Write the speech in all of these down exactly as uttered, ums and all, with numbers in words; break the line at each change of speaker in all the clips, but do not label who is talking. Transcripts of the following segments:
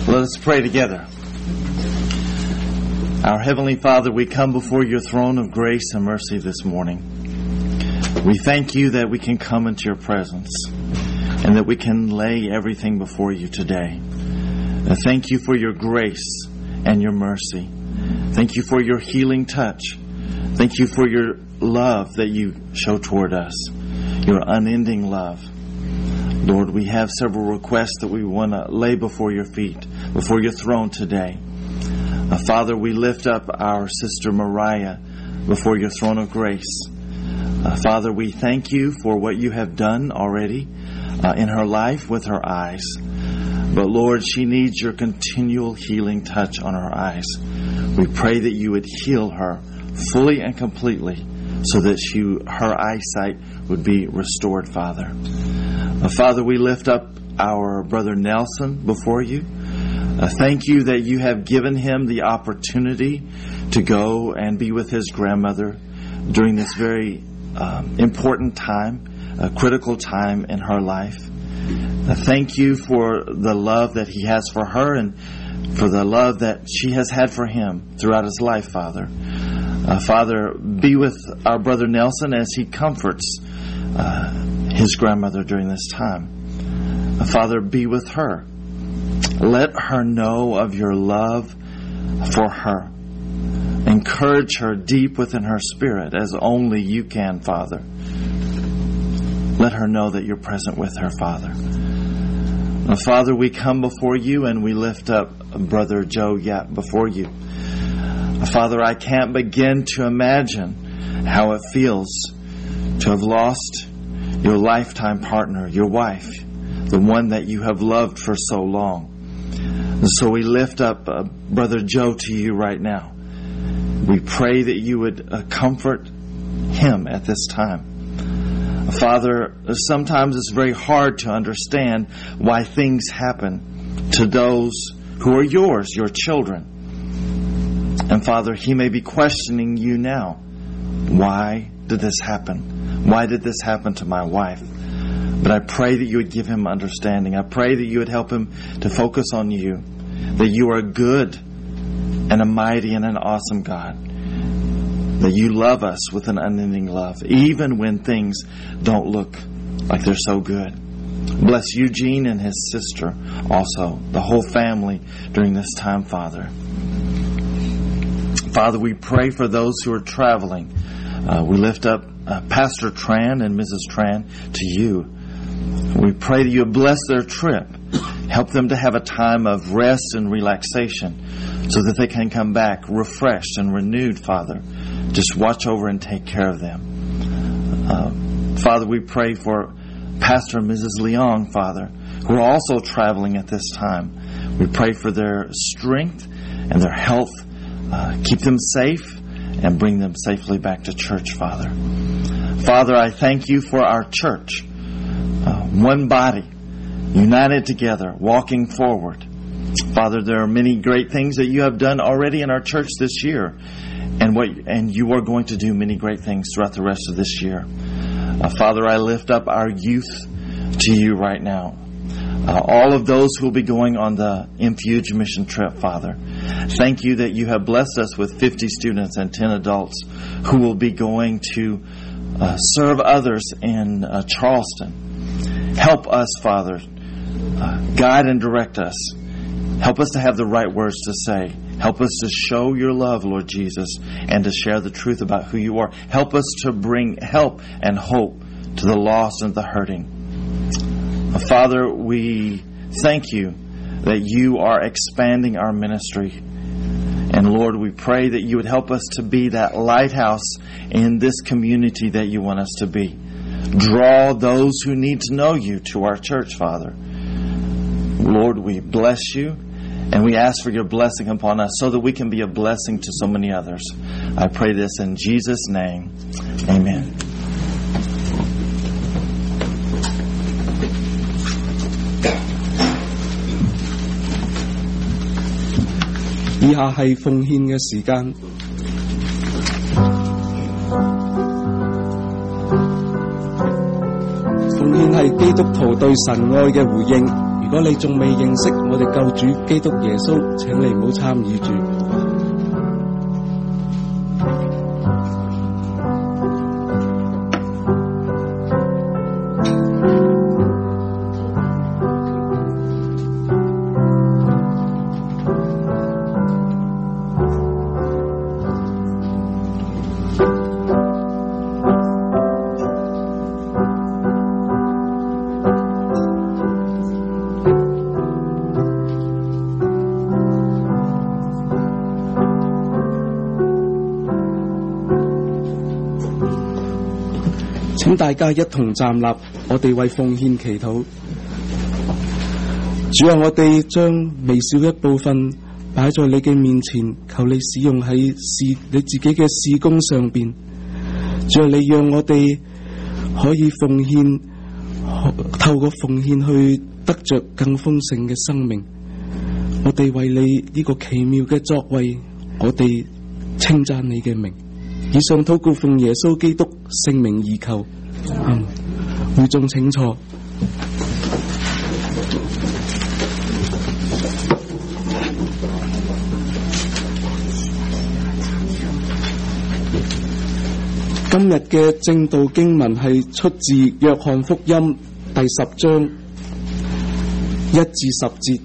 Let us pray together. Our Heavenly Father, we come before your throne of grace and mercy this morning. We thank you that we can come into your presence and that we can lay everything before you today. Uh, thank you for your grace and your mercy. Thank you for your healing touch. Thank you for your love that you show toward us, your unending love. Lord, we have several requests that we want to lay before your feet, before your throne today. Uh, Father, we lift up our sister Mariah before your throne of grace. Uh, Father, we thank you for what you have done already uh, in her life with her eyes. But Lord, she needs your continual healing touch on her eyes. We pray that you would heal her fully and completely so that she, her eyesight would be restored, Father. Uh, Father, we lift up our brother Nelson before you. Uh, thank you that you have given him the opportunity to go and be with his grandmother during this very um, important time, a critical time in her life. Uh, thank you for the love that he has for her and for the love that she has had for him throughout his life, Father. Uh, Father, be with our brother Nelson as he comforts uh, his grandmother during this time. Uh, Father, be with her. Let her know of your love for her. Encourage her deep within her spirit as only you can, Father. Let her know that you're present with her, Father. Now, Father, we come before you and we lift up Brother Joe Yap before you. Father, I can't begin to imagine how it feels to have lost your lifetime partner, your wife, the one that you have loved for so long. And so we lift up uh, Brother Joe to you right now. We pray that you would uh, comfort him at this time. Father, sometimes it's very hard to understand why things happen to those who are yours, your children. And Father, he may be questioning you now. Why did this happen? Why did this happen to my wife? But I pray that you would give him understanding. I pray that you would help him to focus on you. That you are good and a mighty and an awesome God. That you love us with an unending love, even when things don't look like they're so good. Bless Eugene and his sister also, the whole family during this time, Father. Father, we pray for those who are traveling. Uh, we lift up uh, Pastor Tran and Missus Tran to you. We pray that you bless their trip. Help them to have a time of rest and relaxation so that they can come back refreshed and renewed, Father. Just watch over and take care of them. Uh, Father, we pray for Pastor and Missus Leong, Father, who are also traveling at this time. We pray for their strength and their health. Uh, keep them safe and bring them safely back to church, Father. Father, I thank you for our church. Uh, one body, united together, walking forward. Father, there are many great things that you have done already in our church this year, and what and you are going to do many great things throughout the rest of this year. Uh, Father, I lift up our youth to you right now. Uh, all of those who will be going on the Infuge mission trip, Father. Thank you that you have blessed us with fifty students and ten adults who will be going to uh, serve others in uh, Charleston. Help us, Father. Uh, guide and direct us. Help us to have the right words to say. Help us to show your love, Lord Jesus, and to share the truth about who you are. Help us to bring help and hope to the lost and the hurting. Uh, Father, we thank you that you are expanding our ministry. And Lord, we pray that you would help us to be that lighthouse in this community that you want us to be. Draw those who need to know you to our church, Father. Lord, we bless you and we ask for your blessing upon us so that we can be a blessing to so many others. I pray this in Jesus' name. Amen.
以下係奉獻嘅時間。奉獻係基督徒對神愛嘅回應。如果你仲未認識我哋救主基督耶穌，請你唔好參與住。請大家一同站立，我哋為奉獻祈禱。主啊，我哋將微小一部分擺在你嘅面前，求你使用喺事你自己嘅事工上邊。主啊，你讓我哋可以奉獻，透過奉獻去得着更豐盛嘅生命。我哋為你呢個奇妙嘅作為，我哋稱讚你嘅名。以上禱告奉耶穌基督聖名而求。嗯，會眾請坐。今日嘅正道經文係出自約翰福音第十章一至十節。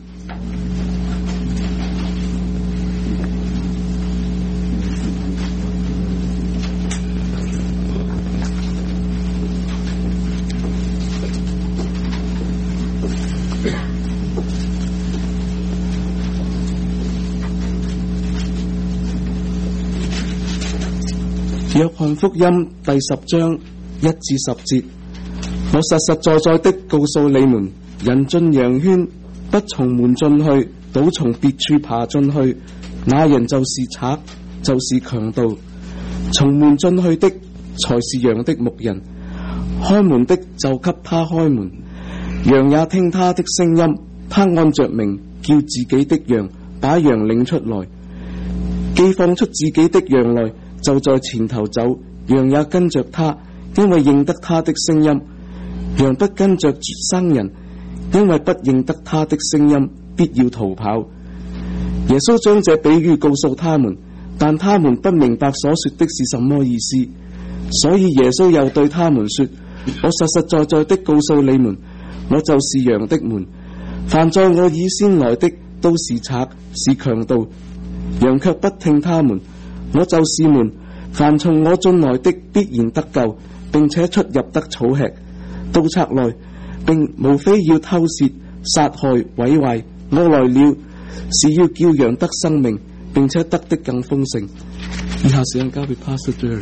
約翰福音第十章一至十節，我實實在在的告訴你們，人進羊圈不從門進去，倒從別處爬進去，那人就是賊，就是強盜。從門進去的才是羊的牧人，開門的就給他開門，羊也聽他的聲音，他按着名叫自己的羊，把羊領出來，既放出自己的羊來，就在前頭走，羊也跟着他，因為認得他的聲音。羊不跟着生人，因為不認得他的聲音，必要逃跑。耶穌將這比喻告訴他們，但他們不明白所說的是什麼意思。所以耶穌又對他們說，我實實在在的告訴你們，我就是羊的門。凡在我以先來的都是賊，是強盜，羊卻不聽他們。我就是門，凡從我進來的必然得救，並且出入得草吃。盜賊來，並無非要偷竊、殺害、毀壞。我來了，是要叫羊得生命，並且得的更豐盛。以下時間交俾 Pastor Jerry。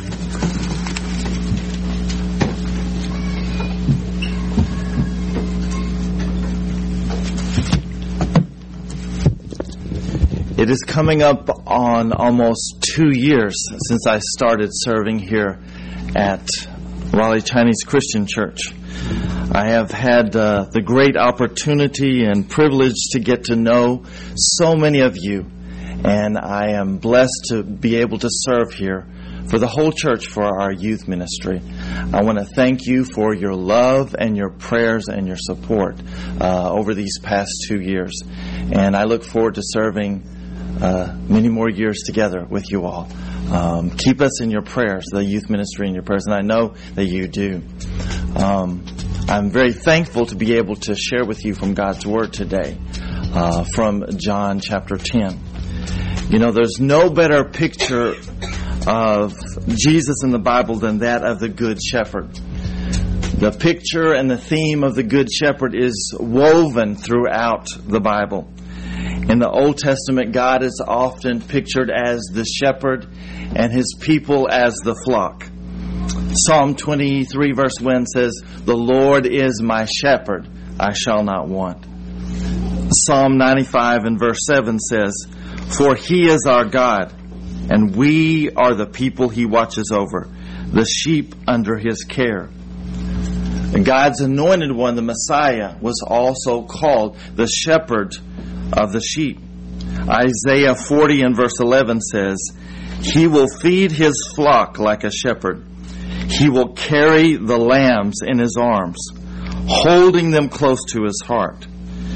It is coming up on almost two years since I started serving here at Raleigh Chinese Christian Church. I have had uh, the great opportunity and privilege to get to know so many of you, and I am blessed to be able to serve here for the whole church for our youth ministry. I want to thank you for your love and your prayers and your support uh, over these past two years, and I look forward to serving Uh, many more years together with you all. Um, keep us in your prayers, the youth ministry in your prayers, and I know that you do. Um, I'm very thankful to be able to share with you from God's Word today, uh, from John chapter ten. You know, there's no better picture of Jesus in the Bible than that of the Good Shepherd. The picture and the theme of the Good Shepherd is woven throughout the Bible. In the Old Testament, God is often pictured as the shepherd and His people as the flock. Psalm twenty-three verse one says, "The Lord is my shepherd, I shall not want." Psalm ninety-five and verse seven says, "For He is our God, and we are the people He watches over, the sheep under His care." And God's anointed one, the Messiah, was also called the shepherd of the sheep. Isaiah forty and verse eleven says, "He will feed His flock like a shepherd. He will carry the lambs in His arms, holding them close to His heart.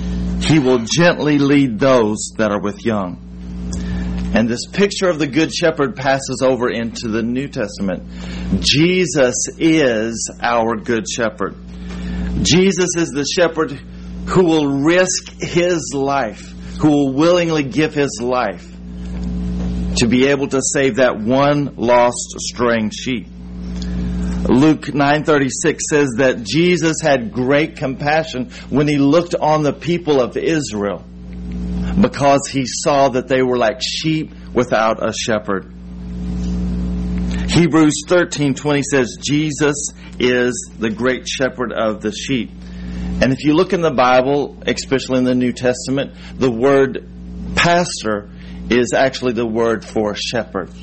He will gently lead those that are with young. And this picture of the Good Shepherd passes over into the New Testament. Jesus is our Good Shepherd. Jesus is the shepherd who will risk his life, who will willingly give his life to be able to save that one lost straying sheep. Luke nine thirty-six says that Jesus had great compassion when he looked on the people of Israel, because he saw that they were like sheep without a shepherd. Hebrews thirteen twenty says Jesus is the great shepherd of the sheep. And if you look in the Bible, especially in the New Testament, the word pastor is actually the word for shepherd.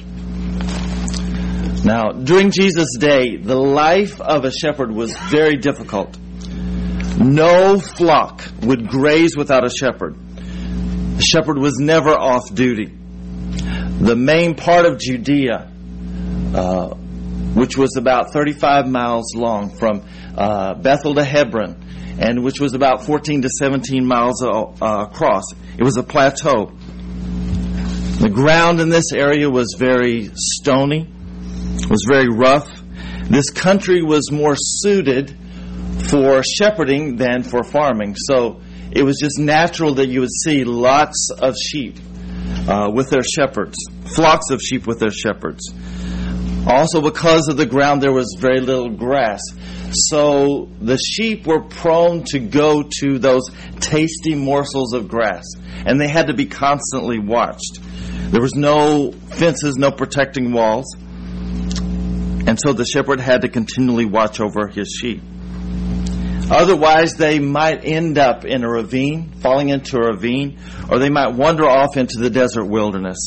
Now, during Jesus' day, the life of a shepherd was very difficult. No flock would graze without a shepherd. The shepherd was never off duty. The main part of Judea, uh, which was about thirty-five miles long from uh, Bethel to Hebron, and which was about fourteen to seventeen miles uh, across, it was a plateau. The ground in this area was very stony, was very rough. This country was more suited for shepherding than for farming. So it was just natural that you would see lots of sheep uh, with their shepherds, flocks of sheep with their shepherds. Also, because of the ground, there was very little grass. So the sheep were prone to go to those tasty morsels of grass, and they had to be constantly watched. There was no fences, no protecting walls. And so the shepherd had to continually watch over his sheep. Otherwise, they might end up in a ravine, falling into a ravine, or they might wander off into the desert wilderness.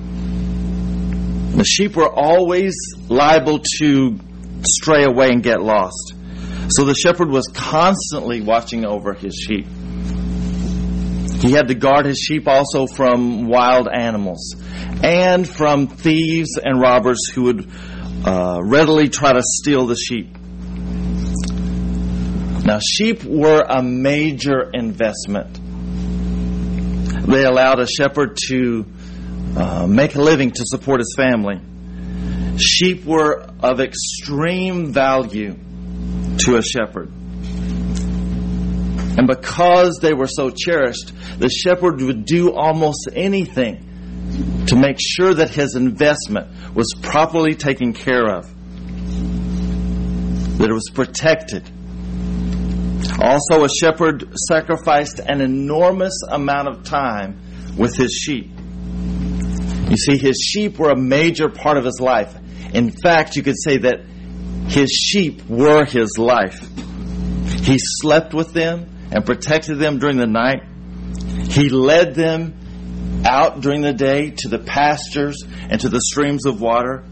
The sheep were always liable to stray away and get lost. So the shepherd was constantly watching over his sheep. He had to guard his sheep also from wild animals and from thieves and robbers who would uh, readily try to steal the sheep. Now, sheep were a major investment. They allowed a shepherd to uh, make a living to support his family. Sheep were of extreme value to a shepherd. And because they were so cherished, the shepherd would do almost anything to make sure that his investment was properly taken care of, that it was protected. Also, a shepherd sacrificed an enormous amount of time with his sheep. You see, his sheep were a major part of his life. In fact, you could say that his sheep were his life. He slept with them and protected them during the night. He led them out during the day to the pastures and to the streams of water.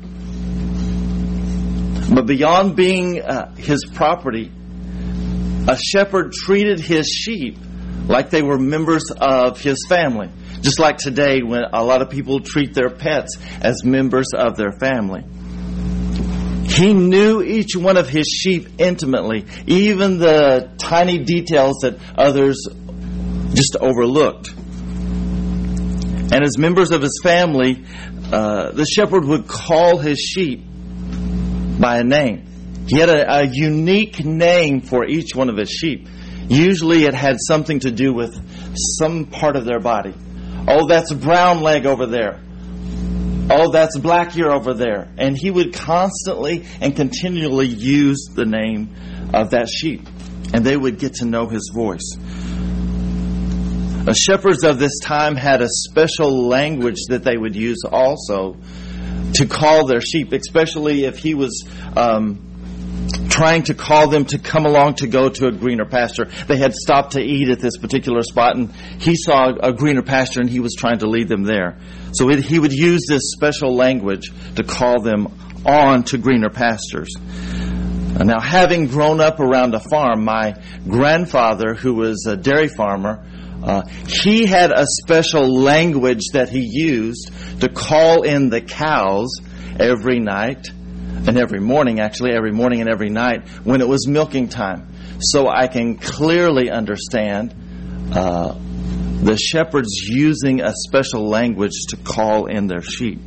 But beyond being uh, his property, a shepherd treated his sheep like they were members of his family. Just like today when a lot of people treat their pets as members of their family. He knew each one of his sheep intimately, even the tiny details that others just overlooked. And as members of his family, uh, the shepherd would call his sheep by a name. He had a, a unique name for each one of his sheep. Usually it had something to do with some part of their body. Oh, that's brown leg over there. Oh, that's black ear over there. And he would constantly and continually use the name of that sheep. And they would get to know his voice. The shepherds of this time had a special language that they would use also to call their sheep, especially if he was um, trying to call them to come along to go to a greener pasture. They had stopped to eat at this particular spot, and he saw a greener pasture, and he was trying to lead them there. So it, he would use this special language to call them on to greener pastures. Now, having grown up around a farm, my grandfather, who was a dairy farmer, uh, he had a special language that he used to call in the cows every night, and every morning, actually, every morning and every night when it was milking time. So I can clearly understand uh, the shepherds using a special language to call in their sheep.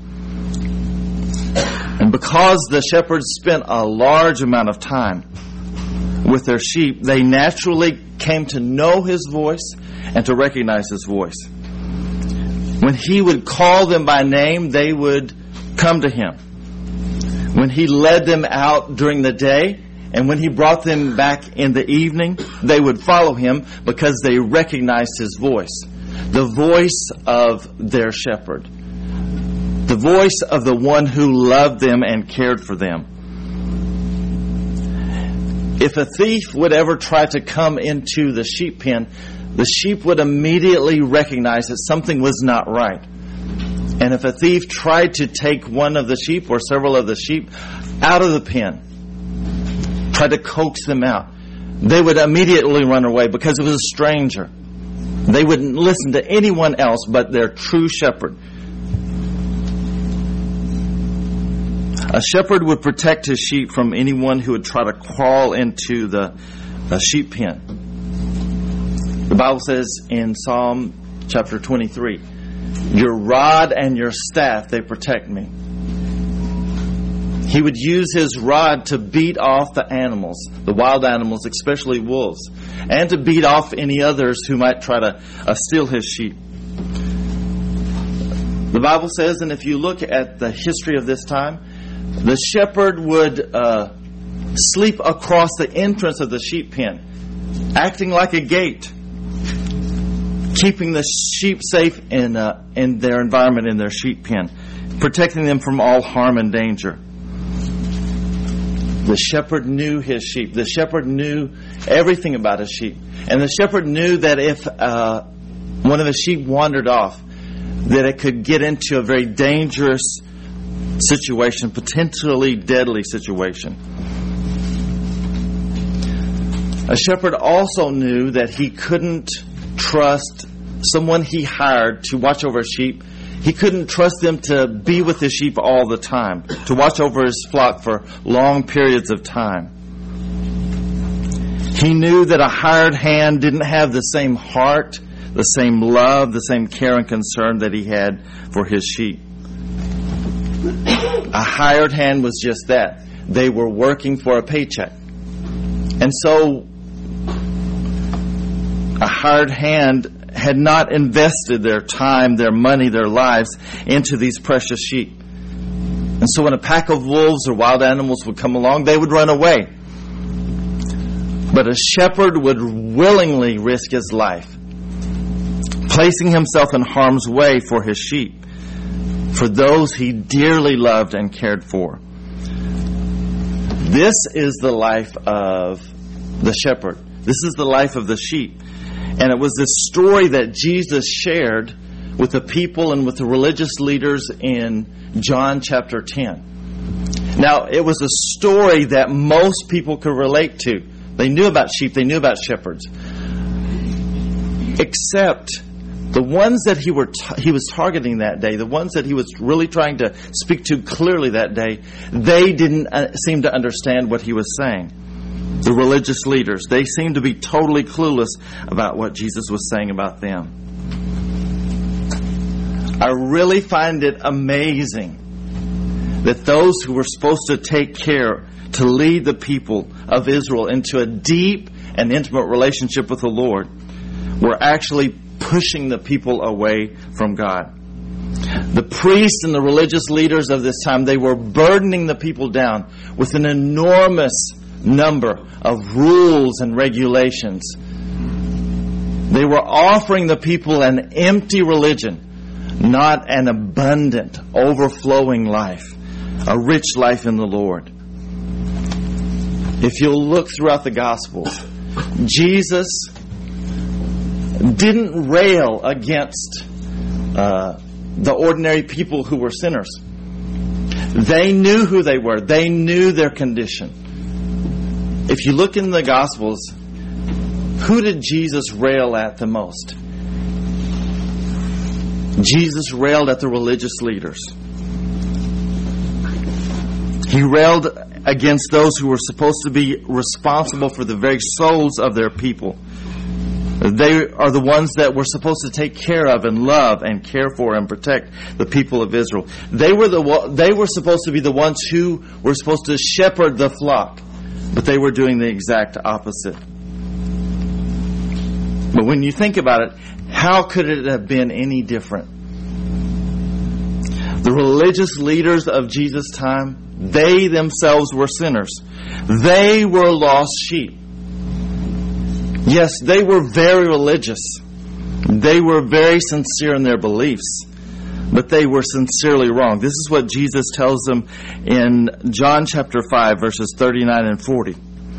And because the shepherds spent a large amount of time with their sheep, they naturally came to know His voice and to recognize His voice. When He would call them by name, they would come to Him. When He led them out during the day, and when He brought them back in the evening, they would follow Him because they recognized His voice. The voice of their shepherd. The voice of the one who loved them and cared for them. If a thief would ever try to come into the sheep pen, the sheep would immediately recognize that something was not right. And if a thief tried to take one of the sheep or several of the sheep out of the pen, tried to coax them out, they would immediately run away because it was a stranger. They wouldn't listen to anyone else but their true shepherd. A shepherd would protect his sheep from anyone who would try to crawl into the, the sheep pen. The Bible says in Psalm chapter twenty-three, "Your rod and your staff, they protect me." He would use his rod to beat off the animals, the wild animals, especially wolves, and to beat off any others who might try to uh, steal his sheep. The Bible says, and if you look at the history of this time, the shepherd would uh, sleep across the entrance of the sheep pen, acting like a gate, keeping the sheep safe in, uh, in their environment, in their sheep pen, protecting them from all harm and danger. The shepherd knew his sheep. The shepherd knew everything about his sheep. And the shepherd knew that if uh, one of his sheep wandered off, that it could get into a very dangerous situation, potentially deadly situation. A shepherd also knew that he couldn't trust someone he hired to watch over his sheep. He couldn't trust them to be with his sheep all the time, to watch over his flock for long periods of time. He knew that a hired hand didn't have the same heart, the same love, the same care and concern that he had for his sheep. A hired hand was just that. They were working for a paycheck. And so a hired hand had not invested their time, their money, their lives into these precious sheep. And so when a pack of wolves or wild animals would come along, they would run away. But a shepherd would willingly risk his life, placing himself in harm's way for his sheep, for those he dearly loved and cared for. This is the life of the shepherd. This is the life of the sheep. And it was this story that Jesus shared with the people and with the religious leaders in John chapter ten. Now, it was a story that most people could relate to. They knew about sheep, they knew about shepherds. Except the ones that he were t- he was targeting that day, the ones that he was really trying to speak to clearly that day, they didn't uh, seem to understand what he was saying. The religious leaders, they seemed to be totally clueless about what Jesus was saying about them. I really find it amazing that those who were supposed to take care to lead the people of Israel into a deep and intimate relationship with the Lord were actually pushing the people away from God. The priests and the religious leaders of this time, they were burdening the people down with an enormous number of rules and regulations. They were offering the people an empty religion, not an abundant, overflowing life, a rich life in the Lord. If you'll look throughout the Gospels, Jesus didn't rail against uh, the ordinary people who were sinners. They knew who they were. They knew their condition. If you look in the Gospels, who did Jesus rail at the most? Jesus railed at the religious leaders. He railed against those who were supposed to be responsible for the very souls of their people. They are the ones that were supposed to take care of and love and care for and protect the people of Israel. They were the they were supposed to be the ones who were supposed to shepherd the flock, but they were doing the exact opposite. But when you think about it, how could it have been any different? The religious leaders of Jesus' time, they themselves were sinners. They were lost sheep. Yes, they were very religious. They were very sincere in their beliefs, but they were sincerely wrong. This is what Jesus tells them in John chapter five, verses thirty-nine and forty.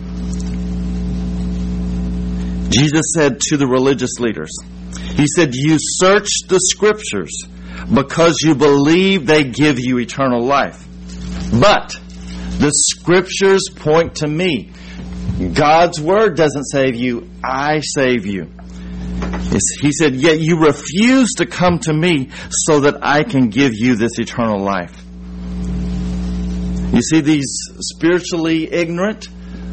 Jesus said to the religious leaders, He said, "You search the Scriptures because you believe they give you eternal life. But the Scriptures point to me." God's Word doesn't save you, I save you. He said, "Yet you refuse to come to me so that I can give you this eternal life." You see, these spiritually ignorant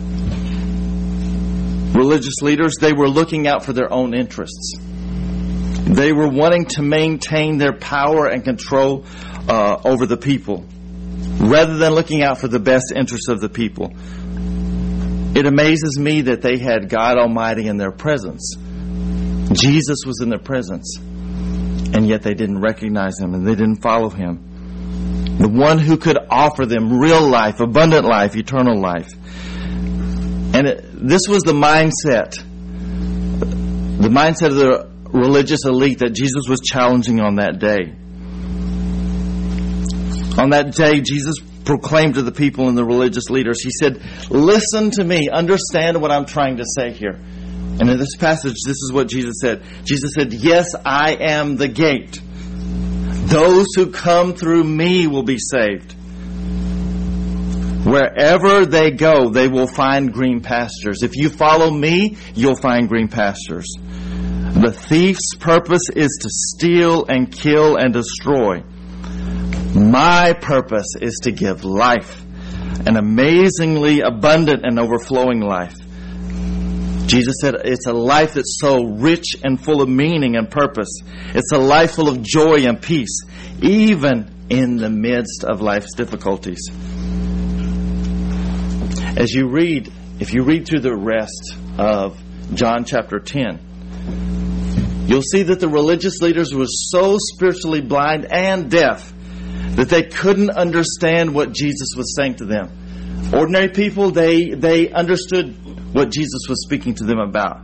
religious leaders, they were looking out for their own interests. They were wanting to maintain their power and control uh, over the people, rather than looking out for the best interests of the people. It amazes me that they had God Almighty in their presence. Jesus was in their presence, and yet they didn't recognize Him and they didn't follow Him. The one who could offer them real life, abundant life, eternal life. And it, this was the mindset, the mindset of the religious elite that Jesus was challenging on that day. On that day, Jesus proclaimed to the people and the religious leaders, He said, "Listen to me, understand what I'm trying to say here." And in this passage, this is what Jesus said. Jesus said, "Yes, I am the gate. Those who come through me will be saved. Wherever they go, they will find green pastures. If you follow me, you'll find green pastures. The thief's purpose is to steal and kill and destroy. My purpose is to give life, an amazingly abundant and overflowing life." Jesus said it's a life that's so rich and full of meaning and purpose. It's a life full of joy and peace, even in the midst of life's difficulties. As you read, if you read through the rest of John chapter ten, you'll see that the religious leaders were so spiritually blind and deaf that they couldn't understand what Jesus was saying to them. Ordinary people, they, they understood what Jesus was speaking to them about.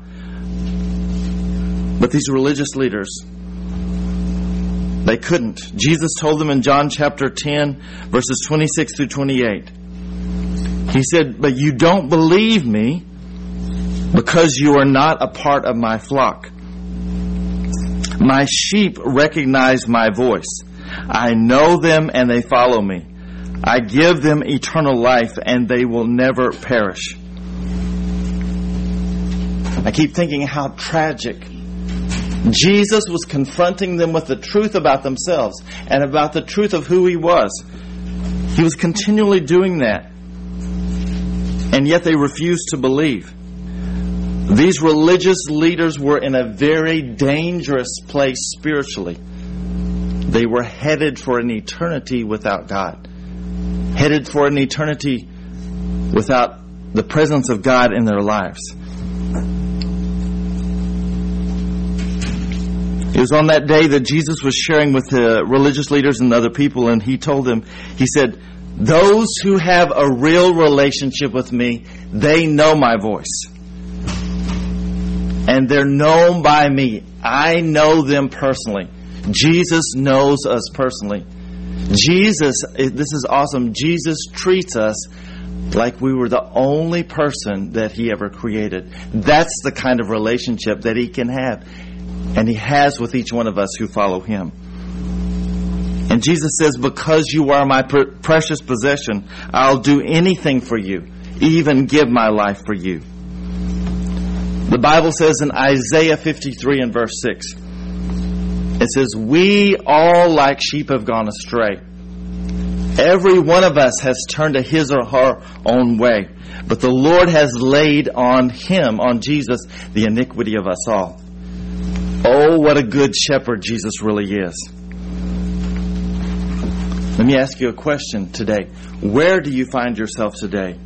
But these religious leaders, they couldn't. Jesus told them in John chapter ten, verses twenty-six through twenty-eight. He said, "But you don't believe me because you are not a part of my flock. My sheep recognize my voice. I know them and they follow me. I give them eternal life and they will never perish." I keep thinking how tragic. Jesus was confronting them with the truth about themselves and about the truth of who He was. He was continually doing that. And yet they refused to believe. These religious leaders were in a very dangerous place spiritually. They were headed for an eternity without God. Headed for an eternity without the presence of God in their lives. It was on that day that Jesus was sharing with the religious leaders and other people, and He told them, He said, "Those who have a real relationship with me, they know my voice. And they're known by me. I know them personally." Jesus knows us personally. Jesus, this is awesome. Jesus treats us like we were the only person that He ever created. That's the kind of relationship that He can have. And He has with each one of us who follow Him. And Jesus says, "Because you are my pr- precious possession, I'll do anything for you, even give my life for you." The Bible says in Isaiah fifty-three and verse six, it says, "We all like sheep have gone astray. Every one of us has turned to his or her own way. But the Lord has laid on him, on Jesus, the iniquity of us all. Oh, what a good shepherd Jesus really is. Let me ask you a question today. Where do you find yourself today?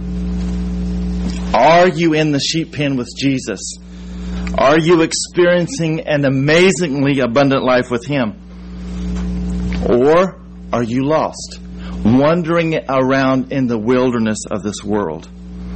Are you in the sheep pen with Jesus? Are you experiencing an amazingly abundant life with him? Or are you lost, wandering around in the wilderness of this world?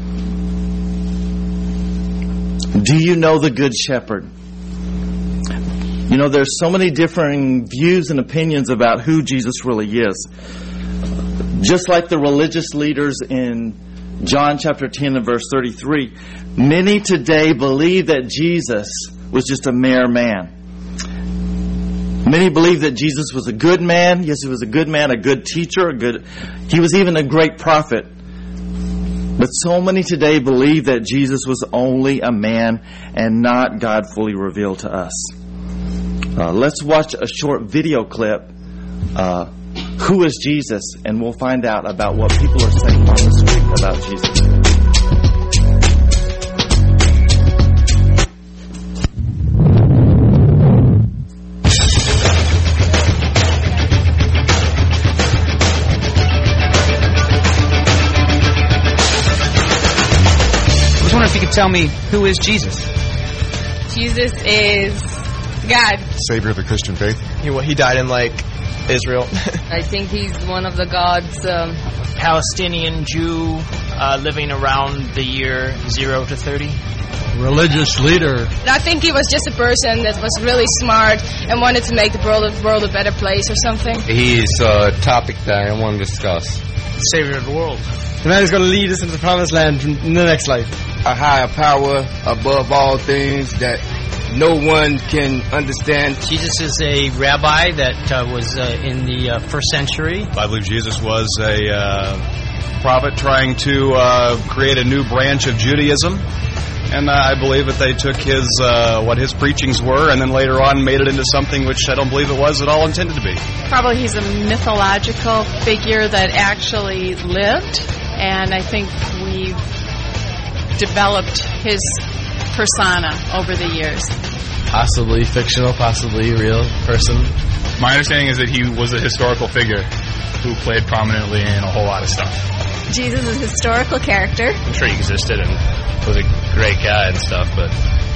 Do you know the Good Shepherd? You know, there's so many differing views and opinions about who Jesus really is. Just like the religious leaders in John chapter ten and verse thirty-three, many today believe that Jesus was just a mere man. Many believe that Jesus was a good man. Yes, he was a good man, a good teacher, a good. He was even a great prophet. But so many today believe that Jesus was only a man and not God fully revealed to us. Uh, let's watch a short video clip. Uh, who is Jesus? And we'll find out about what people are saying on the street about Jesus.
If you could tell me, who is Jesus?
Jesus is God.
Savior of the Christian faith.
He, well, he died in, like, Israel.
I think he's one of the gods. Um,
Palestinian Jew uh, living around the year zero to thirty.
Religious leader.
I think he was just a person that was really smart and wanted to make the world, world a better place or something.
He's a topic that I want to discuss.
The Savior of the world.
The man who's going to lead us into the promised land in the next life.
A higher power above all things that no one can understand.
Jesus is a rabbi that uh, was uh, in the uh, first century.
I believe Jesus was a uh, prophet trying to uh, create a new branch of Judaism. And uh, I believe that they took his uh, what his preachings were and then later on made it into something which I don't believe it was at all intended to be.
Probably he's a mythological figure that actually lived, and I think we've developed his persona over the years.
Possibly fictional, possibly real person.
My understanding is that he was a historical figure who played prominently in a whole lot of stuff.
Jesus is a historical character.
I'm sure he existed and was a great guy and stuff, but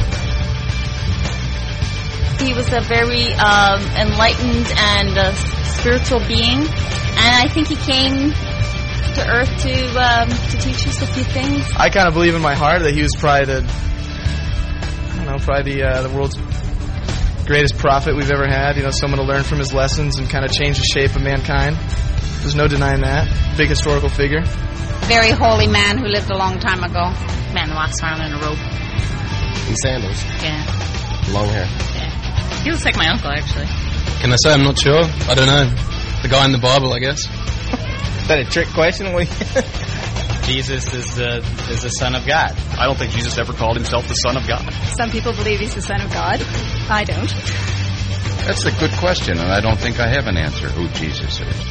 he was a very um, enlightened and uh, spiritual being, and I think he came to earth to um, to teach us a few things.
I kind of believe in my heart that he was probably the, I don't know, probably the, uh, the world's greatest prophet we've ever had. You know, someone to learn from his lessons and kind of change the shape of mankind. There's no denying that. Big historical figure.
Very holy man who lived a long time ago. Man who walks around in a robe.
In sandals.
Yeah.
Long hair.
Yeah. He looks like my uncle, actually.
Can I say I'm not sure? I don't know. The guy in the Bible, I guess.
Is that a trick question?
Jesus is the is the Son of God.
I don't think Jesus ever called himself the Son of God.
Some people believe he's the Son of God. I don't.
That's a good question, and I don't think I have an answer who Jesus is.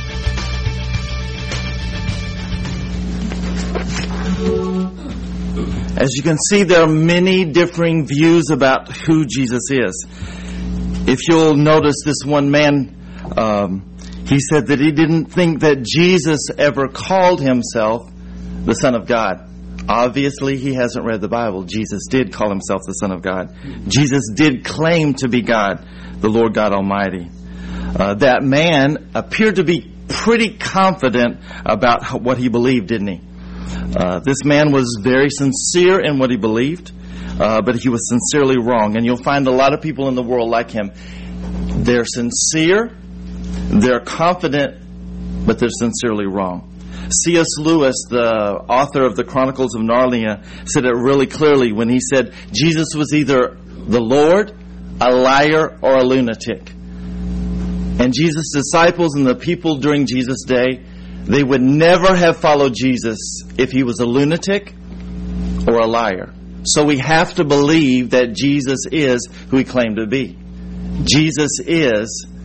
As you can see, there are many differing views about who Jesus is. If you'll notice, this one man, um, he said that he didn't think that Jesus ever called himself the Son of God. Obviously, he hasn't read the Bible. Jesus did call himself the Son of God. Jesus did claim to be God, the Lord God Almighty. Uh, that man appeared to be pretty confident about what he believed, didn't he? Uh, this man was very sincere in what he believed, uh, but he was sincerely wrong. And you'll find a lot of people in the world like him. They're sincere, they're confident, but they're sincerely wrong. C S Lewis, the author of the Chronicles of Narnia, said it really clearly when he said Jesus was either the Lord, a liar, or a lunatic. And Jesus' disciples and the people during Jesus' day, they would never have followed Jesus if he was a lunatic or a liar. So we have to believe that Jesus is who he claimed to be. Jesus is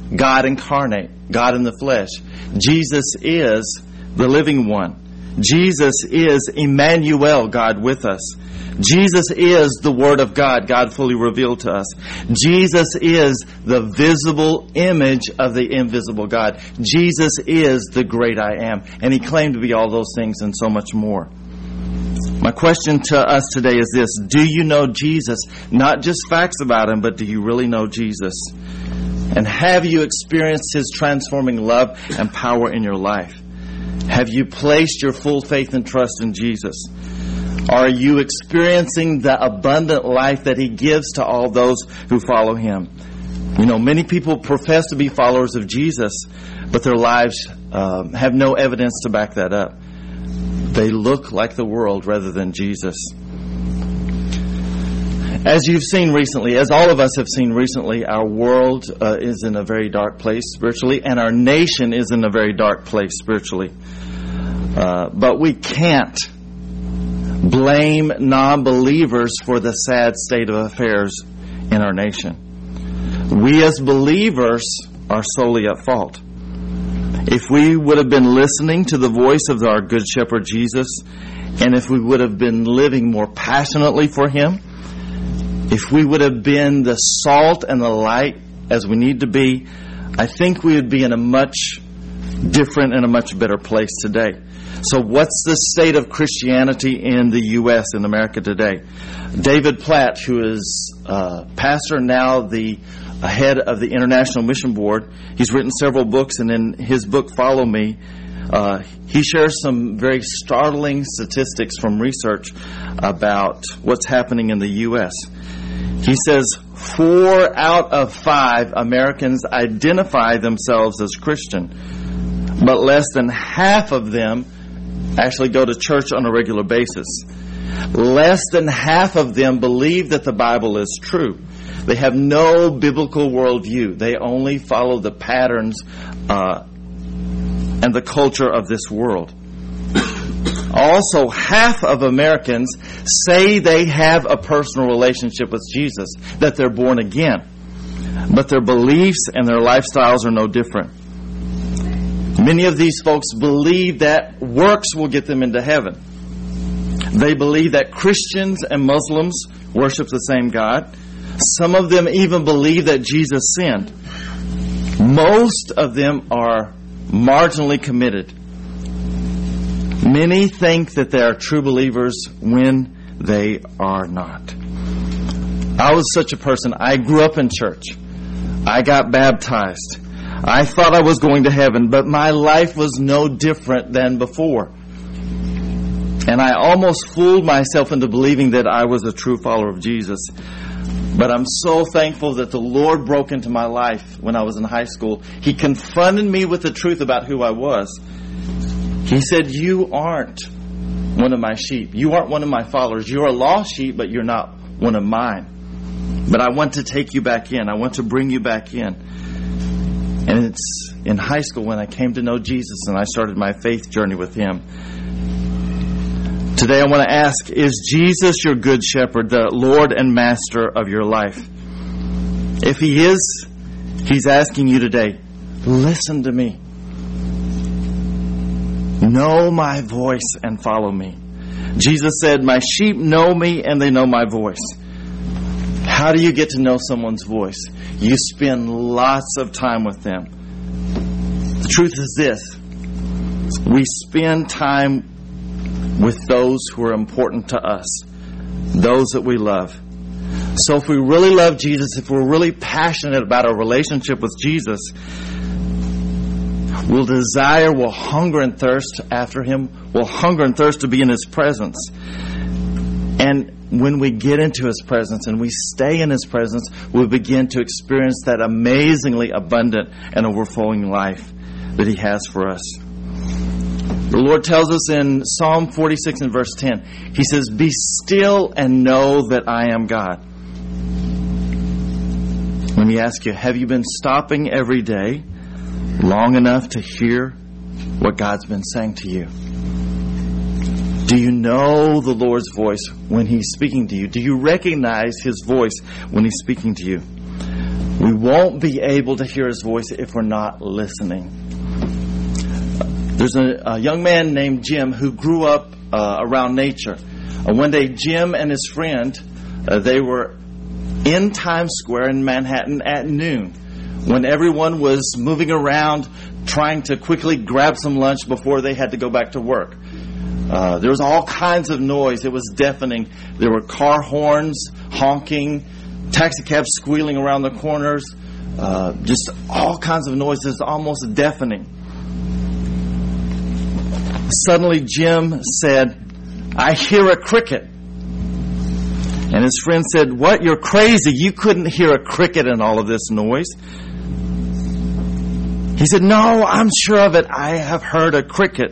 God incarnate, God in the flesh. Jesus is the living one. Jesus is Emmanuel, God with us. Jesus is the Word of God, God fully revealed to us. Jesus is the visible image of the invisible God. Jesus is the great I am. And He claimed to be all those things and so much more. My question to us today is this: do you know Jesus? Not just facts about Him, but do you really know Jesus? And have you experienced His transforming love and power in your life? Have you placed your full faith and trust in Jesus? Are you experiencing the abundant life that He gives to all those who follow Him? You know, many people profess to be followers of Jesus, but their lives um, have no evidence to back that up. They look like the world rather than Jesus. As you've seen recently, as all of us have seen recently, our world uh, is in a very dark place spiritually, and our nation is in a very dark place spiritually. Uh, but we can't blame non-believers for the sad state of affairs in our nation. We as believers are solely at fault. If we would have been listening to the voice of our Good Shepherd Jesus, and if we would have been living more passionately for Him, if we would have been the salt and the light as we need to be, I think we would be in a much different and a much better place today. So what's the state of Christianity in the U S, in America today? David Platt, who is uh, pastor now, the head of the International Mission Board, he's written several books, and in his book, Follow Me, uh, he shares some very startling statistics from research about what's happening in the U S. He says four out of five Americans identify themselves as Christian, but less than half of them actually go to church on a regular basis. Less than half of them believe that the Bible is true. They have no biblical worldview. They only follow the patterns uh, and the culture of this world. Also, half of Americans say they have a personal relationship with Jesus, that they're born again. But their beliefs and their lifestyles are no different. Many of these folks believe that works will get them into heaven. They believe that Christians and Muslims worship the same God. Some of them even believe that Jesus sinned. Most of them are marginally committed. Many think that they are true believers when they are not. I was such a person. I grew up in church. I got baptized. I thought I was going to heaven, but my life was no different than before. And I almost fooled myself into believing that I was a true follower of Jesus. But I'm so thankful that the Lord broke into my life when I was in high school. He confronted me with the truth about who I was. He said, you aren't one of my sheep. You aren't one of my followers. You're a lost sheep, but you're not one of mine. But I want to take you back in. I want to bring you back in. And it's in high school when I came to know Jesus and I started my faith journey with Him. Today I want to ask, is Jesus your good shepherd, the Lord and Master of your life? If He is, He's asking you today, listen to me. Know my voice and follow me. Jesus said, my sheep know me and they know my voice. How do you get to know someone's voice? You spend lots of time with them. The truth is this: we spend time with those who are important to us, those that we love. So if we really love Jesus, if we're really passionate about our relationship with Jesus, we'll desire, we'll hunger and thirst after Him, we'll hunger and thirst to be in His presence. And when we get into His presence and we stay in His presence, we begin to experience that amazingly abundant and overflowing life that He has for us. The Lord tells us in Psalm forty-six and verse ten, He says, be still and know that I am God. Let me ask you, have you been stopping every day long enough to hear what God's been saying to you? Do you know the Lord's voice when He's speaking to you? Do you recognize His voice when He's speaking to you? We won't be able to hear His voice if we're not listening. There's a, a young man named Jim who grew up uh, around nature. Uh, one day, Jim and his friend, uh, they were in Times Square in Manhattan at noon, when everyone was moving around trying to quickly grab some lunch before they had to go back to work. Uh, there was all kinds of noise. It was deafening. There were car horns honking, taxi cabs squealing around the corners, uh, just all kinds of noises, almost deafening. Suddenly Jim said, "I hear a cricket." And his friend said, "What? You're crazy. You couldn't hear a cricket in all of this noise." He said, "No, I'm sure of it. I have heard a cricket."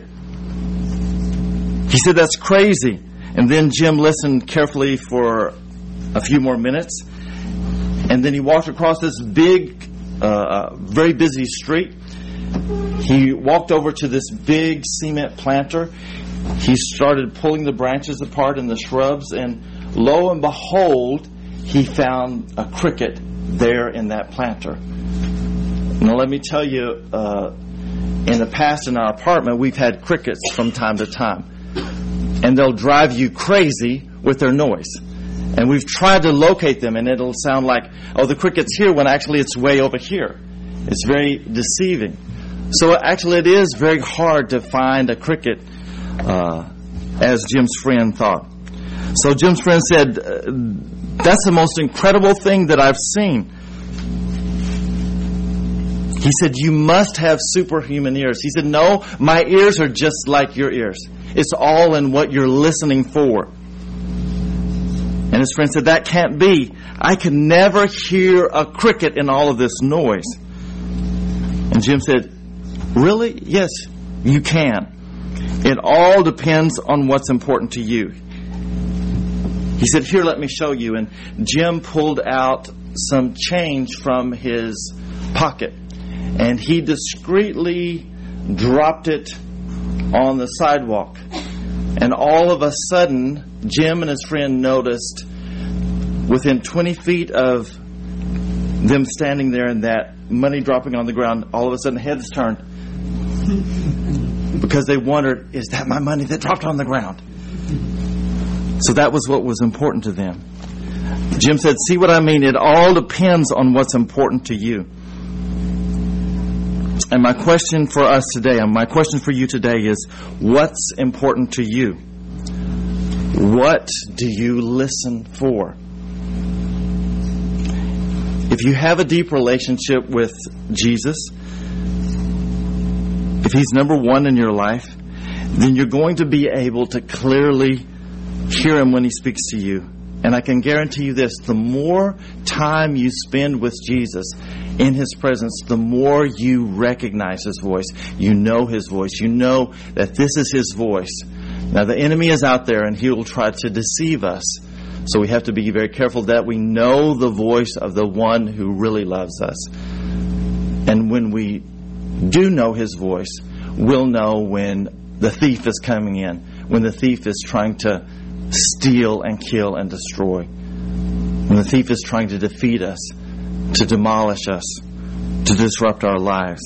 He said, "That's crazy." And then Jim listened carefully for a few more minutes. And then he walked across this big, uh, very busy street. He walked over to this big cement planter. He started pulling the branches apart and the shrubs, and lo and behold, he found a cricket there in that planter. Now let me tell you, uh, in the past in our apartment, we've had crickets from time to time. And they'll drive you crazy with their noise. And we've tried to locate them, and it'll sound like, oh, the cricket's here, when actually it's way over here. It's very deceiving. So actually it is very hard to find a cricket, uh, as Jim's friend thought. So Jim's friend said, "That's the most incredible thing that I've seen." He said, "You must have superhuman ears." He said, "No, my ears are just like your ears. It's all in what you're listening for." And his friend said, "That can't be. I can never hear a cricket in all of this noise." And Jim said, "Really? Yes, you can. It all depends on what's important to you." He said, "Here, let me show you." And Jim pulled out some change from his pocket, and he discreetly dropped it on the sidewalk. And all of a sudden, Jim and his friend noticed, within twenty feet of them standing there and that money dropping on the ground, all of a sudden heads turned, because they wondered, is that my money that dropped on the ground? So that was what was important to them. Jim said, "See what I mean? It all depends on what's important to you." And my question for us today, and my question for you today is, what's important to you? What do you listen for? If you have a deep relationship with Jesus, if He's number one in your life, then you're going to be able to clearly hear Him when He speaks to you. And I can guarantee you this, the more time you spend with Jesus in His presence, the more you recognize His voice. You know His voice. You know that this is His voice. Now the enemy is out there and he will try to deceive us. So we have to be very careful that we know the voice of the one who really loves us. And when we do know His voice, we'll know when the thief is coming in, when the thief is trying to steal and kill and destroy, when the thief is trying to defeat us, to demolish us, to disrupt our lives.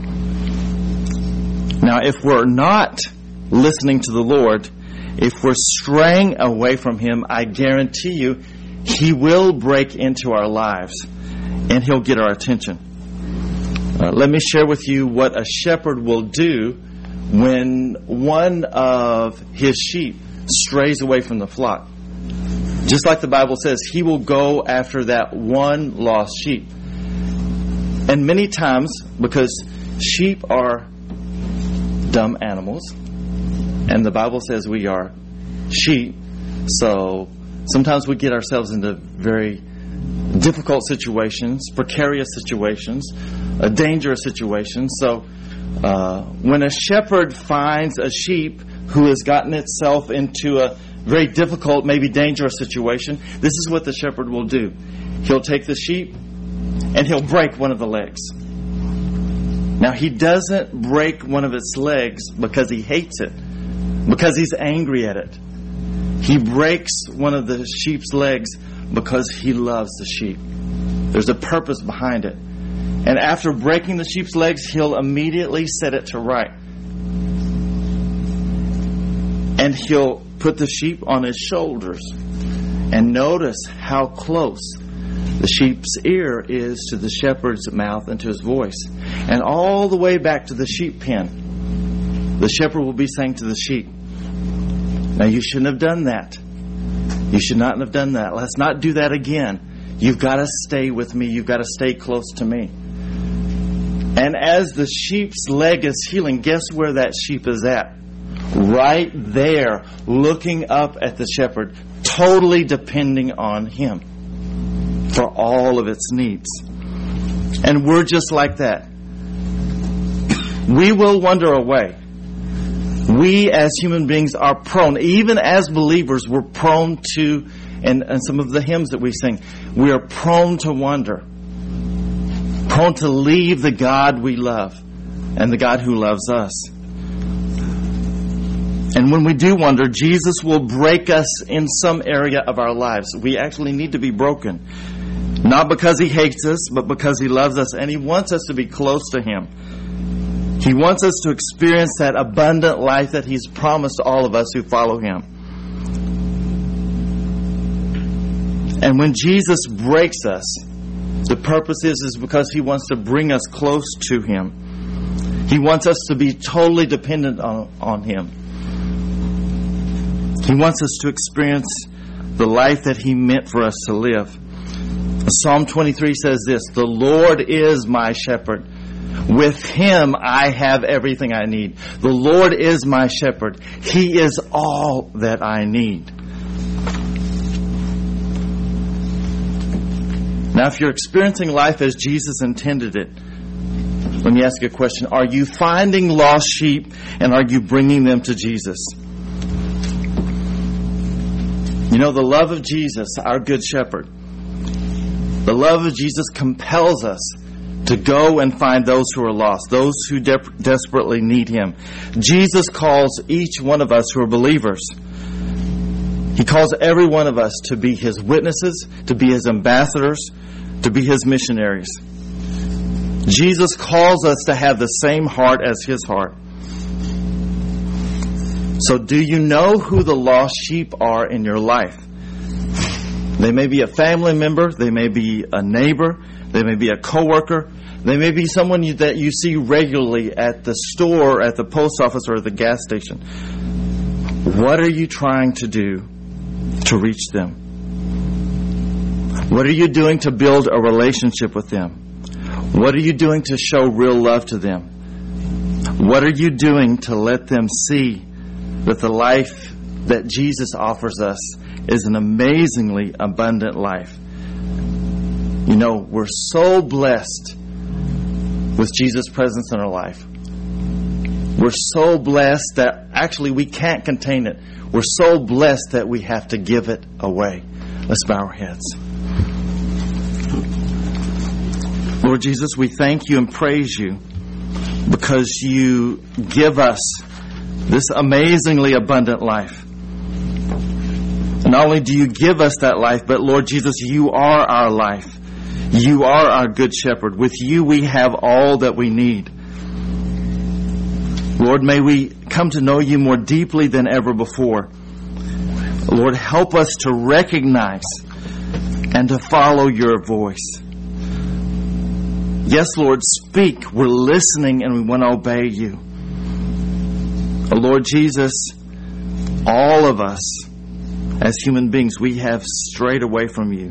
Now, if we're not listening to the Lord, if we're straying away from Him, I guarantee you, He will break into our lives and He'll get our attention. Uh, let me share with you what a shepherd will do when one of his sheep strays away from the flock. Just like the Bible says, He will go after that one lost sheep. And many times, because sheep are dumb animals, and the Bible says we are sheep, so sometimes we get ourselves into very difficult situations, precarious situations, uh, dangerous situations. So uh, when a shepherd finds a sheep who has gotten itself into a very difficult, maybe dangerous situation, this is what the shepherd will do. He'll take the sheep and he'll break one of the legs. Now, he doesn't break one of its legs because he hates it, because he's angry at it. He breaks one of the sheep's legs because he loves the sheep. There's a purpose behind it. And after breaking the sheep's legs, He'll immediately set it to right. And He'll put the sheep on His shoulders. And notice how close the sheep's ear is to the shepherd's mouth and to his voice. And all the way back to the sheep pen, the shepherd will be saying to the sheep, now you shouldn't have done that. You should not have done that. Let's not do that again. You've got to stay with me. You've got to stay close to me. And as the sheep's leg is healing, guess where that sheep is at? Right there, looking up at the shepherd, totally depending on him for all of its needs. And we're just like that. We will wander away. We as human beings are prone, even as believers, we're prone to, and, and some of the hymns that we sing, we are prone to wander. Prone to leave the God we love and the God who loves us. And when we do wander, Jesus will break us in some area of our lives. We actually need to be broken. Not because He hates us, but because He loves us and He wants us to be close to Him. He wants us to experience that abundant life that He's promised all of us who follow Him. And when Jesus breaks us, the purpose is, is because He wants to bring us close to Him. He wants us to be totally dependent on, on Him. He wants us to experience the life that He meant for us to live. Psalm twenty-three says this, the Lord is my shepherd. With Him I have everything I need. The Lord is my shepherd. He is all that I need. Now, if you're experiencing life as Jesus intended it, let me ask you a question. Are you finding lost sheep and are you bringing them to Jesus? You know, the love of Jesus, our good shepherd, the love of Jesus compels us to go and find those who are lost, those who de- desperately need Him. Jesus calls each one of us who are believers. He calls every one of us to be His witnesses, to be His ambassadors, to be His missionaries. Jesus calls us to have the same heart as His heart. So do you know who the lost sheep are in your life? They may be a family member, they may be a neighbor, they may be a coworker, they may be someone you, that you see regularly at the store, at the post office, or at the gas station. What are you trying to do to reach them? What are you doing to build a relationship with them? What are you doing to show real love to them? What are you doing to let them see that the life that Jesus offers us is an amazingly abundant life? You know, we're so blessed with Jesus' presence in our life. We're so blessed that actually we can't contain it. We're so blessed that we have to give it away. Let's bow our heads. Lord Jesus, we thank You and praise You because You give us this amazingly abundant life. And not only do You give us that life, but Lord Jesus, You are our life. You are our good shepherd. With You we have all that we need. Lord, may we come to know You more deeply than ever before. Lord, help us to recognize and to follow Your voice. Yes, Lord, speak. We're listening and we want to obey You. Oh, Lord Jesus, all of us as human beings, we have strayed away from You.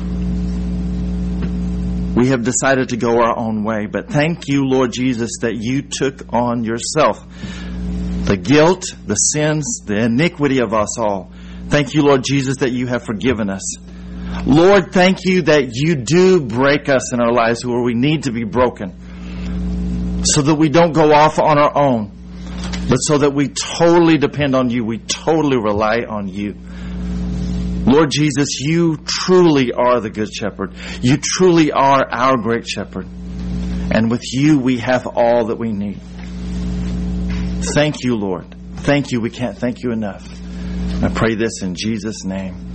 We have decided to go our own way. But thank You, Lord Jesus, that You took on Yourself the guilt, the sins, the iniquity of us all. Thank You, Lord Jesus, that You have forgiven us. Lord, thank You that You do break us in our lives where we need to be broken, so that we don't go off on our own, but so that we totally depend on You. We totally rely on You. Lord Jesus, You truly are the good shepherd. You truly are our great shepherd. And with You we have all that we need. Thank You, Lord. Thank You. We can't thank You enough. I pray this in Jesus' name.